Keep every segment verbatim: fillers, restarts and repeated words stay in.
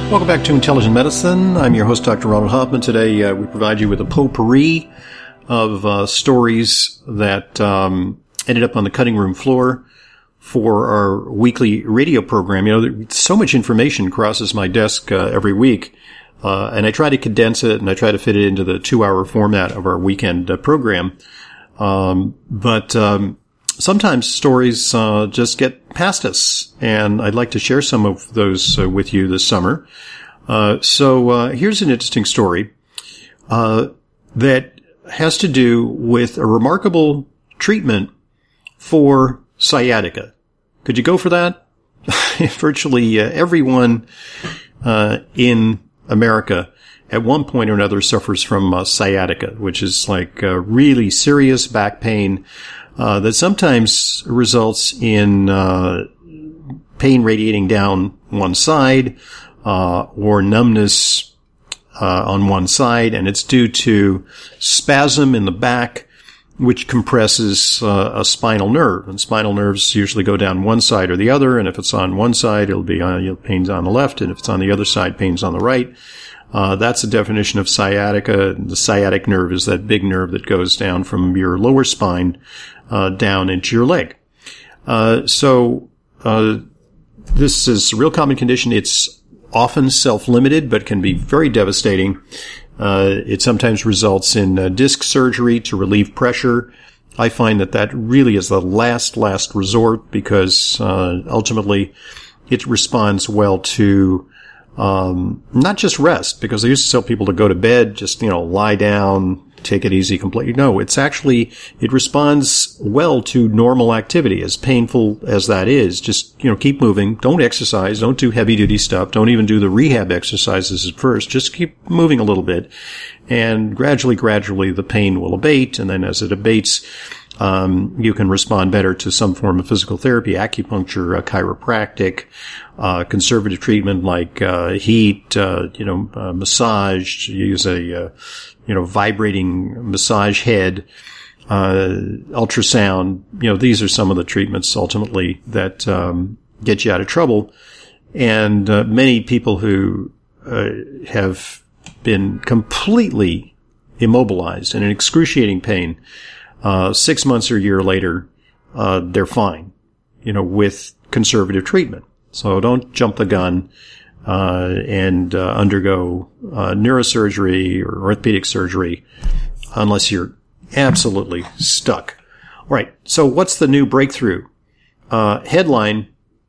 Welcome back to Intelligent Medicine. I'm your host, Doctor Ronald Hoffman. Today, uh, we provide you with a potpourri of uh, stories that um, ended up on the cutting room floor for our weekly radio program. You know, so much information crosses my desk uh, every week, uh, and I try to condense it and I try to fit it into the two-hour format of our weekend uh, program. Um, but um, sometimes stories uh, just get past us, and I'd like to share some of those uh, with you this summer. Uh, so uh, here's an interesting story uh, that has to do with a remarkable treatment for sciatica. Could you go for that? Virtually uh, everyone uh, in America at one point or another suffers from uh, sciatica, which is like uh, really serious back pain uh, that sometimes results in uh, pain radiating down one side uh, or numbness uh, on one side, and it's due to spasm in the back, which compresses uh, a spinal nerve. And spinal nerves usually go down one side or the other, and if it's on one side, it'll be on, you know, pain's on the left, and if it's on the other side, pain's on the right. Uh, that's the definition of sciatica. The sciatic nerve is that big nerve that goes down from your lower spine uh, down into your leg. Uh, so uh, this is a real common condition. It's often self-limited, but can be very devastating. Uh, it sometimes results in uh, disc surgery to relieve pressure. I find that that really is the last, last resort because uh, ultimately it responds well to um, not just rest, because I used to tell people to go to bed, just, you know, lie down, take it easy completely. No, it's actually, it responds well to normal activity, as painful as that is. Just, you know, keep moving. Don't exercise. Don't do heavy duty stuff. Don't even do the rehab exercises at first. Just keep moving a little bit. And gradually, gradually, the pain will abate. And then as it abates, um, you can respond better to some form of physical therapy, acupuncture, uh, chiropractic, uh, conservative treatment like, uh, heat, uh, you know, uh, massage, use a, uh, you know, vibrating massage head, uh, ultrasound. You know, these are some of the treatments ultimately that, um, get you out of trouble. And, uh, many people who, uh, have been completely immobilized and in excruciating pain, uh, six months or a year later, uh, they're fine, you know, with conservative treatment. So don't jump the gun. Uh, and, uh, undergo, uh, neurosurgery or orthopedic surgery unless you're absolutely stuck. All right. So what's the new breakthrough? Uh, headline,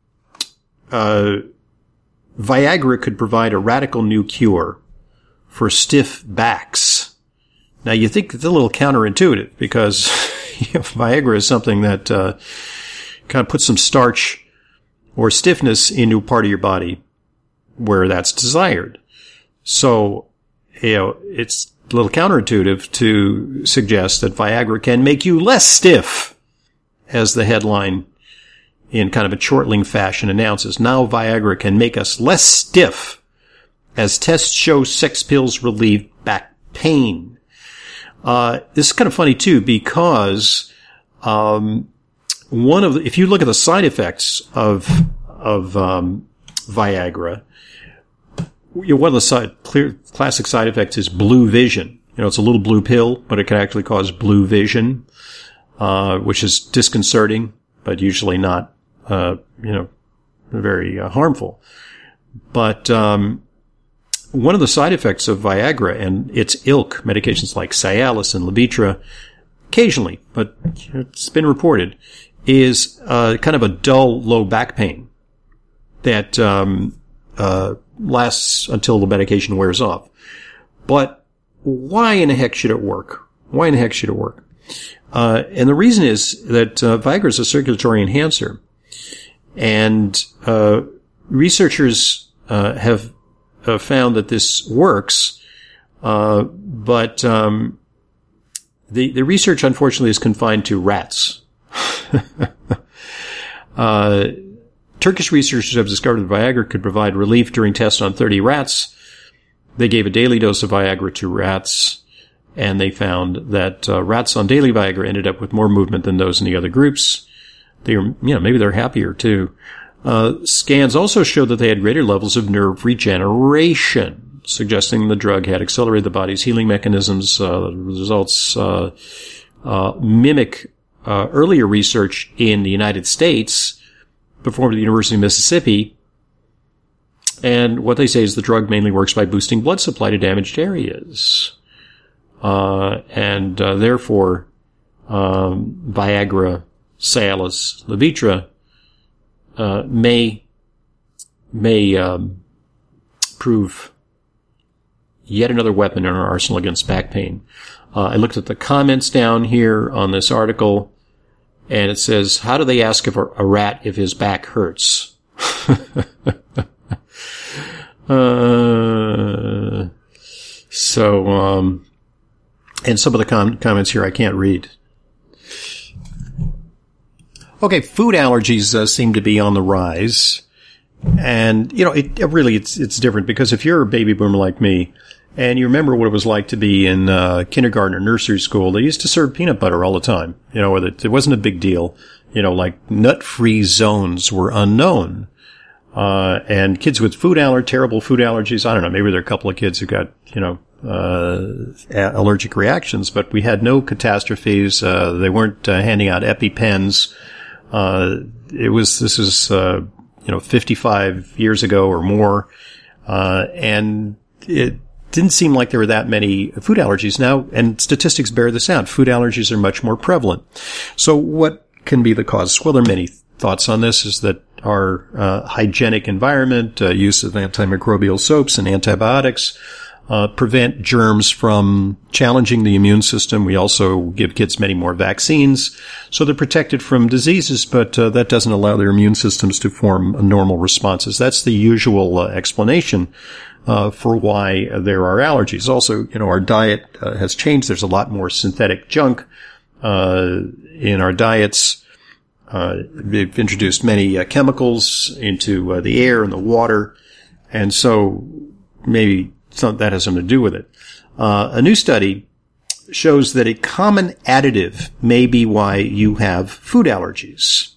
uh, Viagra could provide a radical new cure for stiff backs. Now you think it's a little counterintuitive because you know, Viagra is something that, uh, kind of puts some starch or stiffness into a part of your body where that's desired. So, you know, it's a little counterintuitive to suggest that Viagra can make you less stiff, as the headline in kind of a chortling fashion announces. Now Viagra can make us less stiff, as tests show sex pills relieve back pain. Uh, this is kind of funny too, because, um, one of the, if you look at the side effects of, of, um, Viagra, you know, one of the side, clear, classic side effects is blue vision. You know, it's a little blue pill, but it can actually cause blue vision, uh, which is disconcerting, but usually not, uh, you know, very uh, harmful. But, um, one of the side effects of Viagra and its ilk, medications like Cialis and Levitra, occasionally, but it's been reported, is, uh, kind of a dull, low back pain that, um, uh, lasts until the medication wears off. But why in the heck should it work? Why in the heck should it work? Uh, and the reason is that uh, Viagra is a circulatory enhancer. And uh, researchers uh, have uh, found that this works, uh, but um, the, the research, unfortunately, is confined to rats. uh Turkish researchers have discovered that Viagra could provide relief during tests on thirty rats. They gave a daily dose of Viagra to rats, and they found that uh, rats on daily Viagra ended up with more movement than those in the other groups. They were, you know, maybe they're happier too. Uh, scans also showed that they had greater levels of nerve regeneration, suggesting the drug had accelerated the body's healing mechanisms. Uh, the results uh, uh, mimic uh, earlier research in the United States performed at the University of Mississippi. And what they say is the drug mainly works by boosting blood supply to damaged areas. Uh, and uh, therefore, um, Viagra, Cialis, Levitra uh, may may um, prove yet another weapon in our arsenal against back pain. Uh, I looked at the comments down here on this article, and it says, "How do they ask if a, a rat if his back hurts?" uh, so, um, and some of the com- comments here I can't read. Okay, food allergies uh, seem to be on the rise. And, you know, it, it really, it's, it's different because if you're a baby boomer like me and you remember what it was like to be in, uh, kindergarten or nursery school, they used to serve peanut butter all the time. You know, it, it wasn't a big deal. You know, like nut-free zones were unknown. Uh, and kids with food aller, terrible food allergies, I don't know, maybe there are a couple of kids who got, you know, uh, allergic reactions, but we had no catastrophes. Uh, they weren't uh, handing out EpiPens. Uh, it was, this is, uh, you know, fifty-five years ago or more. Uh, and it didn't seem like there were that many food allergies now. And statistics bear this out. Food allergies are much more prevalent. So what can be the cause? Well, there are many thoughts on this, is that our, uh, hygienic environment, uh, use of antimicrobial soaps and antibiotics, Uh, prevent germs from challenging the immune system. We also give kids many more vaccines, so they're protected from diseases, but uh, that doesn't allow their immune systems to form normal responses. That's the usual uh, explanation uh, for why there are allergies. Also, you know, our diet uh, has changed. There's a lot more synthetic junk uh, in our diets. Uh, they've introduced many uh, chemicals into uh, the air and the water, and so maybe So that has something to do with it. Uh, a new study shows that a common additive may be why you have food allergies.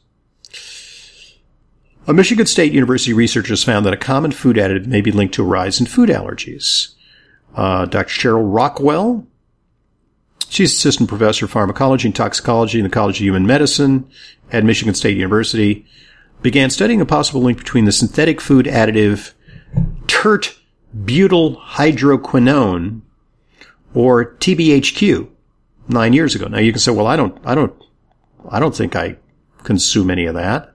A Michigan State University researchers found that a common food additive may be linked to a rise in food allergies. Uh, Doctor Cheryl Rockwell, she's assistant professor of pharmacology and toxicology in the College of Human Medicine at Michigan State University, began studying a possible link between the synthetic food additive tert butyl hydroquinone, or T B H Q, nine years ago. Now you can say, well, I don't, I don't, I don't think I consume any of that.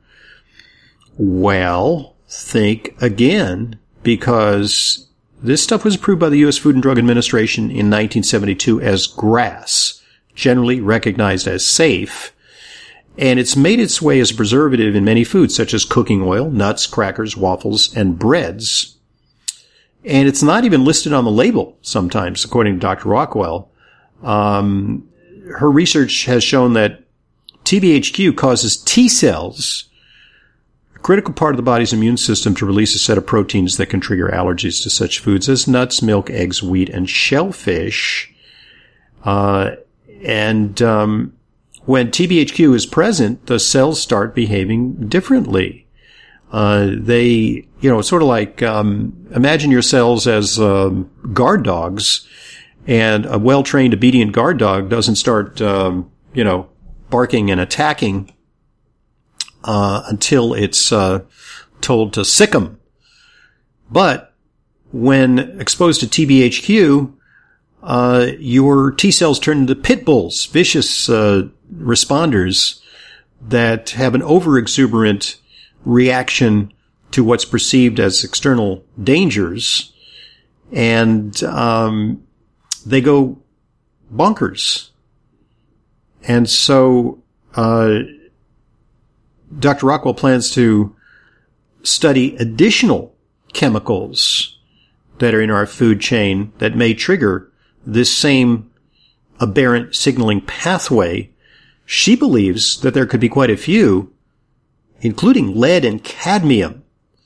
Well, think again, because this stuff was approved by the U S Food and Drug Administration in nineteen seventy-two as GRAS, generally recognized as safe, and it's made its way as a preservative in many foods, such as cooking oil, nuts, crackers, waffles, and breads. And it's not even listed on the label sometimes, according to Doctor Rockwell. Um, her research has shown that T B H Q causes T cells, a critical part of the body's immune system, to release a set of proteins that can trigger allergies to such foods as nuts, milk, eggs, wheat, and shellfish. Uh, and um, when T B H Q is present, the cells start behaving differently. Uh, they, you know, it's sort of like, um, imagine your cells as, um, guard dogs, and a well-trained obedient guard dog doesn't start, um, you know, barking and attacking, uh, until it's, uh, told to sick 'em. But when exposed to T B H Q, uh, your T cells turn into pit bulls, vicious, uh, responders that have an overexuberant reaction to what's perceived as external dangers, and um, they go bonkers. And so uh, Doctor Rockwell plans to study additional chemicals that are in our food chain that may trigger this same aberrant signaling pathway. She believes that there could be quite a few, including lead and cadmium.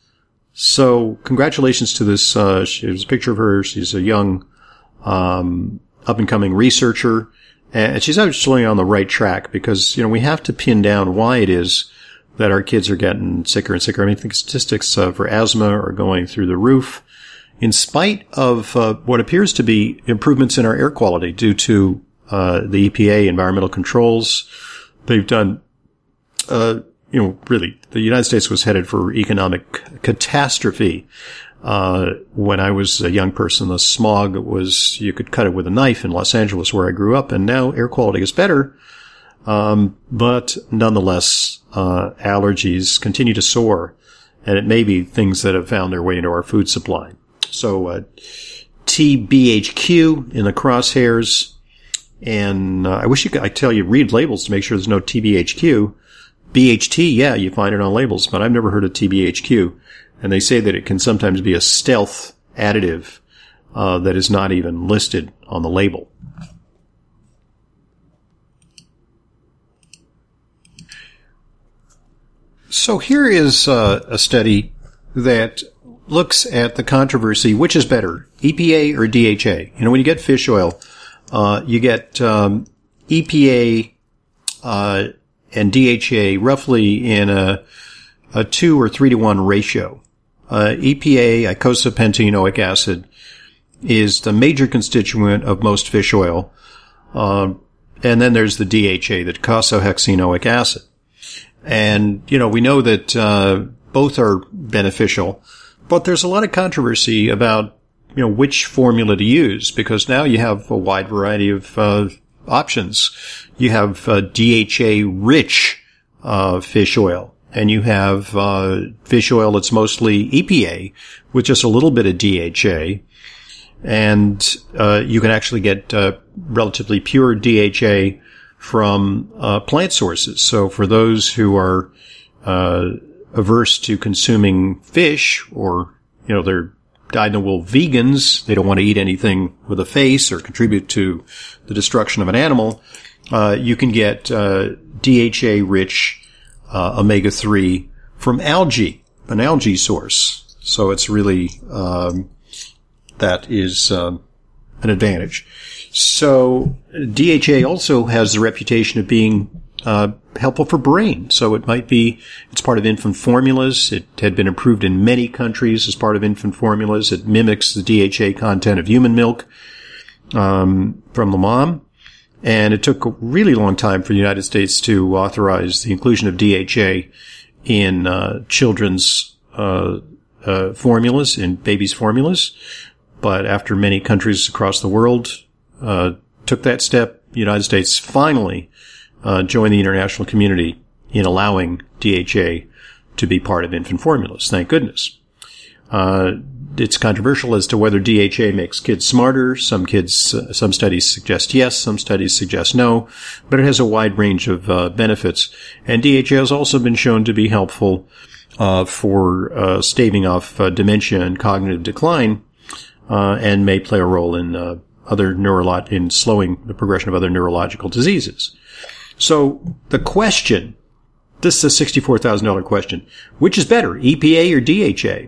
So congratulations to this. Uh, there's a picture of her. She's a young, um, up-and-coming researcher, and she's actually on the right track, because, you know, we have to pin down why it is that our kids are getting sicker and sicker. I mean, I think statistics uh, for asthma are going through the roof, in spite of uh, what appears to be improvements in our air quality due to uh, the E P A environmental controls. They've done, uh, you know, really, the United States was headed for economic catastrophe. Uh, when I was a young person, the smog was, you could cut it with a knife in Los Angeles where I grew up, and now air quality is better. Um, but nonetheless, uh, allergies continue to soar, and it may be things that have found their way into our food supply. So, uh, T B H Q in the crosshairs, and, uh, I wish you could, I tell you, read labels to make sure there's no T B H Q. B H T, yeah, you find it on labels, but I've never heard of T B H Q. And they say that it can sometimes be a stealth additive, uh, that is not even listed on the label. So here is uh, a study that looks at the controversy, which is better, E P A or D H A? You know, when you get fish oil, uh, you get um, E P A uh, and D H A roughly in a, a two or three to one ratio. Uh, E P A, icosapentaenoic acid, is the major constituent of most fish oil. Uh, and then there's the D H A, the docosahexaenoic acid. And, you know, we know that, uh, both are beneficial, but there's a lot of controversy about, you know, which formula to use, because now you have a wide variety of, uh, options. You have, uh, D H A rich, uh, fish oil, and you have, uh, fish oil that's mostly E P A with just a little bit of D H A. And, uh, you can actually get, uh, relatively pure D H A from uh plant sources. So for those who are uh averse to consuming fish, or, you know, they're dyed-in-the-wool vegans, they don't want to eat anything with a face or contribute to the destruction of an animal, uh you can get uh D H A-rich uh omega three from algae, an algae source. So it's really um that is um an advantage. So D H A also has the reputation of being uh helpful for brain. So it might be, it's part of infant formulas. It had been approved in many countries as part of infant formulas. It mimics the D H A content of human milk um from the mom. And it took a really long time for the United States to authorize the inclusion of D H A in uh children's uh uh formulas, in babies' formulas. But after many countries across the world Uh, took that step, the United States finally uh, joined the international community in allowing D H A to be part of infant formulas. Thank goodness. Uh, it's controversial as to whether D H A makes kids smarter. Some kids, uh, some studies suggest yes, some studies suggest no, but it has a wide range of uh, benefits. And D H A has also been shown to be helpful uh, for uh, staving off uh, dementia and cognitive decline, uh, and may play a role in uh, other neurolog- in slowing the progression of other neurological diseases. So the question, this is a sixty-four thousand dollars question, which is better, E P A or D H A?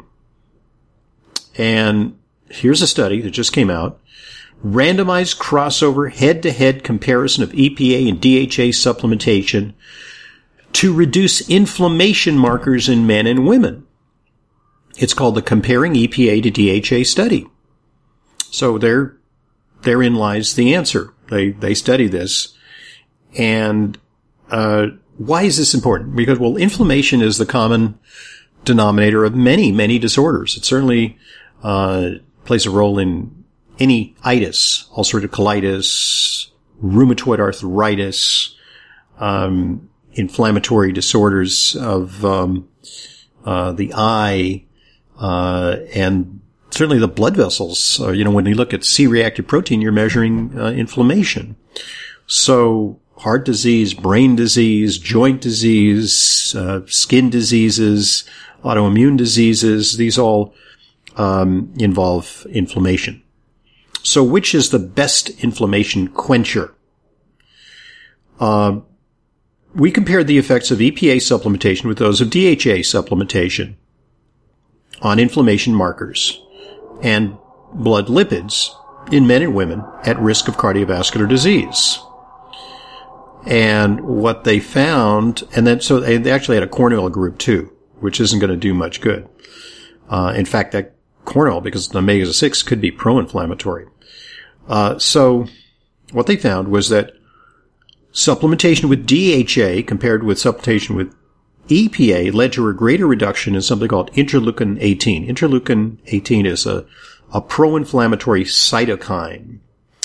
And here's a study that just came out. Randomized crossover head-to-head comparison of E P A and D H A supplementation to reduce inflammation markers in men and women. It's called the Comparing E P A to D H A study. So they're Therein lies the answer. They, they study this. And, uh, why is this important? Because, well, inflammation is the common denominator of many, many disorders. It certainly, uh, plays a role in any itis, ulcerative colitis, rheumatoid arthritis, um, inflammatory disorders of, um, uh, the eye, uh, and certainly the blood vessels. Uh, you know, when you look at C-reactive protein, you're measuring uh, inflammation. So heart disease, brain disease, joint disease, uh, skin diseases, autoimmune diseases, these all um, involve inflammation. So which is the best inflammation quencher? Uh, we compared the effects of E P A supplementation with those of D H A supplementation on inflammation markers and blood lipids in men and women at risk of cardiovascular disease. And what they found, and then, so they actually had a corn oil group too, which isn't going to do much good. Uh, in fact, that corn oil, because the omega six could be pro-inflammatory. Uh, so what they found was that supplementation with D H A compared with supplementation with E P A led to a greater reduction in something called interleukin eighteen. Interleukin eighteen is a, a pro-inflammatory cytokine.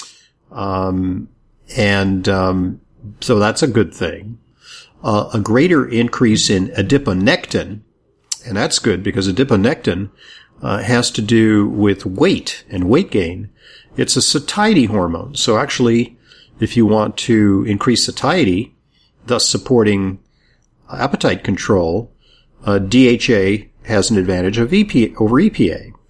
Um, and, um, so that's a good thing. Uh, a greater increase in adiponectin, and that's good because adiponectin uh, has to do with weight and weight gain. It's a satiety hormone. So actually, if you want to increase satiety, thus supporting appetite control, uh, D H A has an advantage of E P A, over E P A.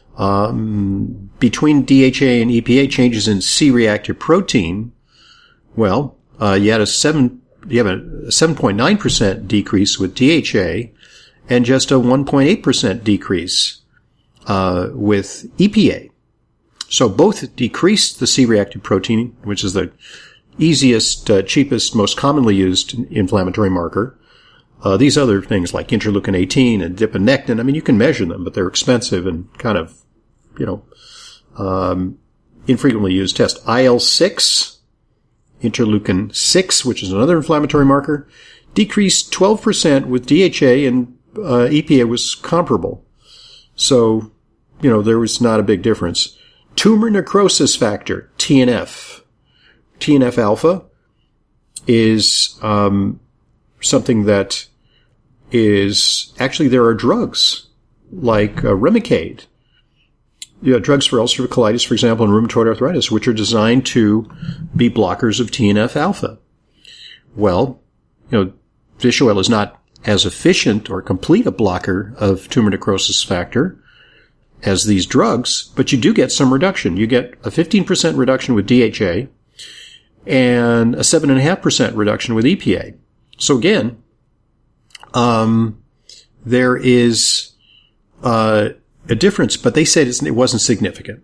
Um, between D H A and E P A, changes in C-reactive protein, well, Uh, you had a seven, you have a seven point nine percent decrease with D H A and just a one point eight percent decrease, uh, with E P A. So both decreased the C-reactive protein, which is the easiest, uh, cheapest, most commonly used inflammatory marker. Uh, these other things like interleukin eighteen and adiponectin, I mean, you can measure them, but they're expensive and kind of, you know, um, infrequently used test. I L six, interleukin six, which is another inflammatory marker, decreased twelve percent with D H A, and uh, E P A was comparable. So, you know, there was not a big difference. Tumor necrosis factor, T N F. T N F alpha is um, something that is, actually there are drugs like uh, Remicade. You know, drugs for ulcerative colitis, for example, and rheumatoid arthritis, which are designed to be blockers of T N F alpha. Well, you know, fish oil is not as efficient or complete a blocker of tumor necrosis factor as these drugs, but you do get some reduction. You get a fifteen percent reduction with D H A and a seven point five percent reduction with E P A. So again, um, there is, uh, a difference, but they said it wasn't significant.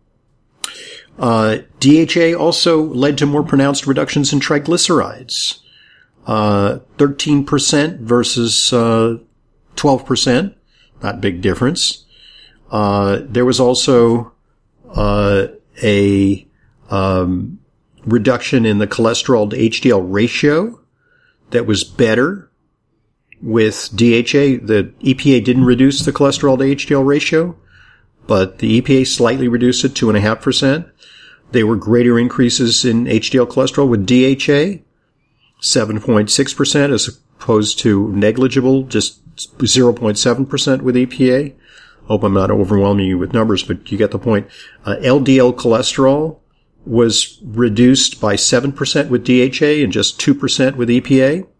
Uh, D H A also led to more pronounced reductions in triglycerides. Uh, thirteen percent versus, uh, twelve percent. Not a big difference. Uh, there was also, uh, a, um, reduction in the cholesterol to H D L ratio that was better with D H A. The E P A didn't reduce the cholesterol to H D L ratio, but the E P A slightly reduced it, two point five percent. There were greater increases in H D L cholesterol with D H A, seven point six percent as opposed to negligible, just zero point seven percent with E P A. Hope I'm not overwhelming you with numbers, but you get the point. Uh, L D L cholesterol was reduced by seven percent with D H A and just two percent with E P A.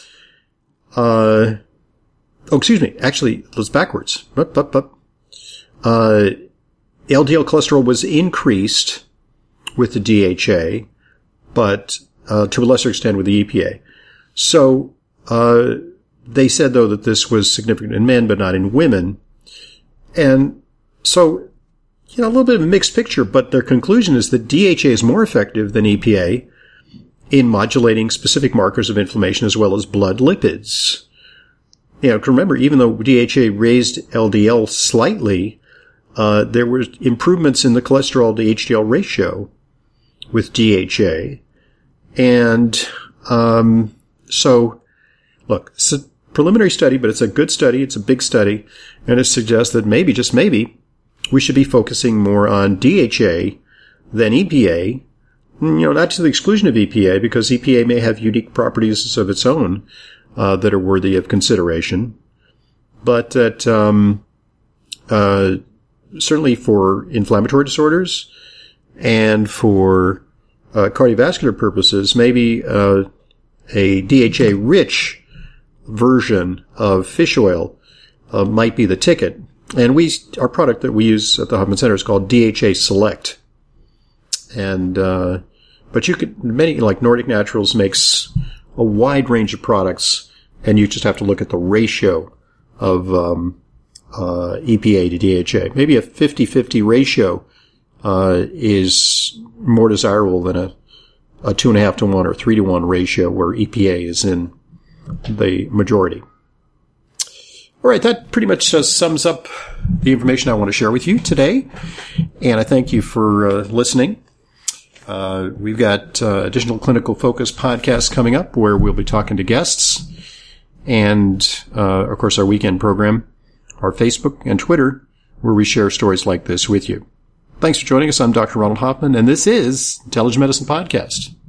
Uh, oh, excuse me. Actually, let's backwards. Up, up, up. Uh, L D L cholesterol was increased with the D H A, but, uh, to a lesser extent with the E P A. So, uh, they said though that this was significant in men, but not in women. And so, you know, a little bit of a mixed picture, but their conclusion is that D H A is more effective than E P A in modulating specific markers of inflammation as well as blood lipids. You know, remember, even though D H A raised L D L slightly, uh, there were improvements in the cholesterol to H D L ratio with D H A. And, um, so, look, it's a preliminary study, but it's a good study. It's a big study. And it suggests that maybe, just maybe, we should be focusing more on D H A than E P A. You know, not to the exclusion of E P A, because E P A may have unique properties of its own, uh, that are worthy of consideration. But that, um, uh, certainly for inflammatory disorders and for, uh, cardiovascular purposes, maybe, uh, a D H A-rich version of fish oil, uh, might be the ticket. And we, our product that we use at the Huffman Center is called D H A Select. And, uh, but you could, many, like Nordic Naturals makes a wide range of products, and you just have to look at the ratio of, um, uh, E P A to D H A. Maybe a fifty-fifty ratio, uh, is more desirable than a, a two and a half to one or three to one ratio where E P A is in the majority. All right, that pretty much uh, sums up the information I want to share with you today, and I thank you for uh, listening. Uh, we've got uh, additional clinical focus podcasts coming up where we'll be talking to guests, and uh, of course our weekend program, our Facebook and Twitter, where we share stories like this with you. Thanks for joining us. I'm Doctor Ronald Hoffman, and this is Intelligent Medicine Podcast.